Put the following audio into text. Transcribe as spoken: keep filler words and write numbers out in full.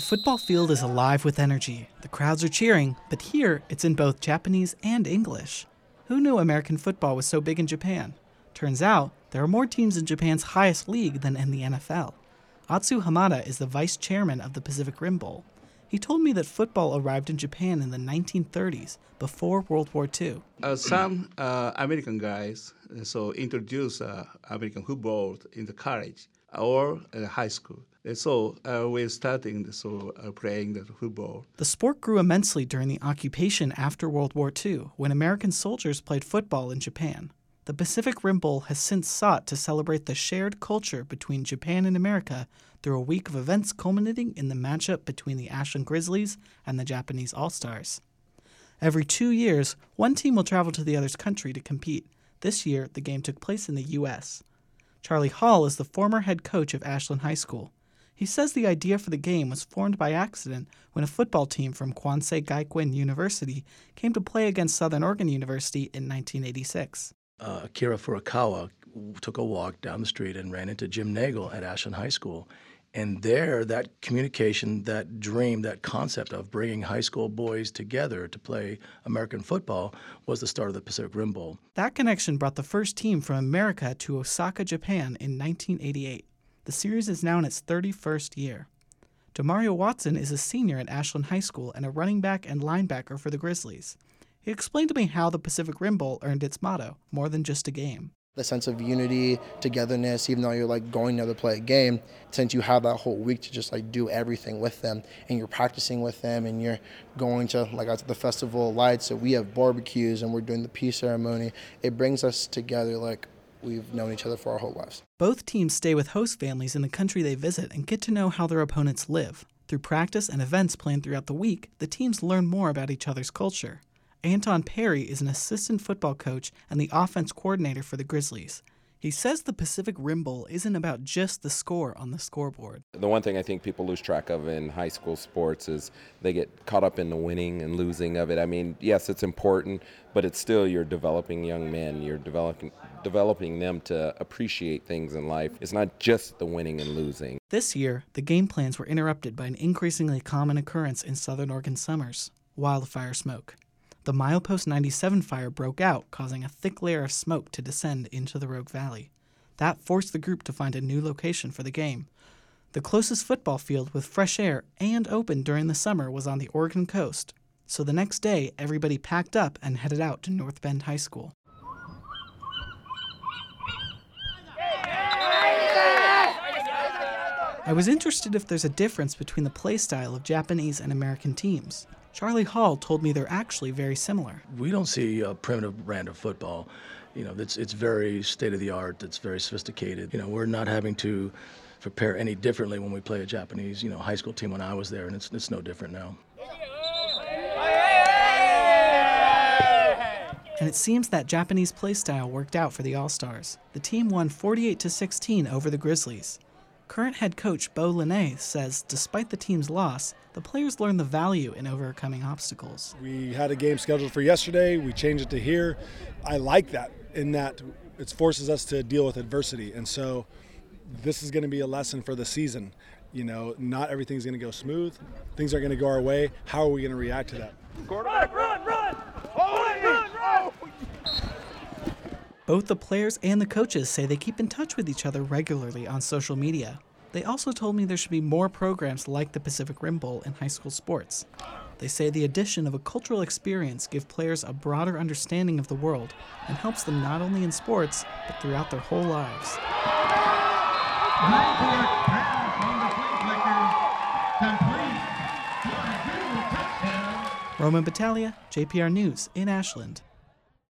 football field is alive with energy. The crowds are cheering, but here it's in both Japanese and English. Who knew American football was so big in Japan? Turns out, there are more teams in Japan's highest league than in the N F L. Atsu Hamada is the vice chairman of the Pacific Rim Bowl. He told me that football arrived in Japan in the nineteen thirties, before World War Two. Uh, some uh, American guys uh, so introduce uh, American football in the college or uh, high school. And so uh, we're starting so uh, playing the football. The sport grew immensely during the occupation after World War Two, when American soldiers played football in Japan. The Pacific Rim Bowl has since sought to celebrate the shared culture between Japan and America through a week of events culminating in the matchup between the Ashland Grizzlies and the Japanese All-Stars. Every two years, one team will travel to the other's country to compete. This year, the game took place in the U S Charlie Hall is the former head coach of Ashland High School. He says the idea for the game was formed by accident when a football team from Kwansei Gaikuin University came to play against Southern Oregon University in nineteen eighty-six. Uh, Akira Furukawa took a walk down the street and ran into Jim Nagel at Ashland High School. And there, that communication, that dream, that concept of bringing high school boys together to play American football was the start of the Pacific Rim Bowl. That connection brought the first team from America to Osaka, Japan in nineteen eighty-eight. The series is now in its thirty-first year. Demario Watson is a senior at Ashland High School and a running back and linebacker for the Grizzlies. He explained to me how the Pacific Rim Bowl earned its motto, more than just a game. The sense of unity, togetherness, even though you're like going there to play a game, since you have that whole week to just like do everything with them, and you're practicing with them, and you're going to like out to the Festival of Lights, so we have barbecues and we're doing the peace ceremony. It brings us together like we've known each other for our whole lives. Both teams stay with host families in the country they visit and get to know how their opponents live. Through practice and events planned throughout the week, the teams learn more about each other's culture. Anton Perry is an assistant football coach and the offense coordinator for the Grizzlies. He says the Pacific Rim Bowl isn't about just the score on the scoreboard. The one thing I think people lose track of in high school sports is they get caught up in the winning and losing of it. I mean, yes, it's important, but it's still you're developing young men. You're developing developing them to appreciate things in life. It's not just the winning and losing. This year, the game plans were interrupted by an increasingly common occurrence in Southern Oregon summers: wildfire smoke. The Milepost ninety-seven fire broke out, causing a thick layer of smoke to descend into the Rogue Valley. That forced the group to find a new location for the game. The closest football field with fresh air and open during the summer was on the Oregon coast, so the next day everybody packed up and headed out to North Bend High School. I was interested if there's a difference between the play style of Japanese and American teams. Charlie Hall told me they're actually very similar. We don't see a primitive brand of football. You know, it's it's very state-of-the-art, it's very sophisticated. You know, we're not having to prepare any differently when we play a Japanese, you know, high school team when I was there, and it's it's no different now. And it seems that Japanese play style worked out for the All-Stars. The team won forty-eight to sixteen over the Grizzlies. Current head coach Bo Linné says despite the team's loss, the players learned the value in overcoming obstacles. We had a game scheduled for yesterday. We changed it to here. I like that in that it forces us to deal with adversity. And so this is going to be a lesson for the season. You know, not everything's going to go smooth. Things are going to go our way. How are we going to react to that? Run, run, run! Oh, run, run! Both the players and the coaches say they keep in touch with each other regularly on social media. They also told me there should be more programs like the Pacific Rim Bowl in high school sports. They say the addition of a cultural experience gives players a broader understanding of the world and helps them not only in sports, but throughout their whole lives. Roman Battaglia, J P R News in Ashland.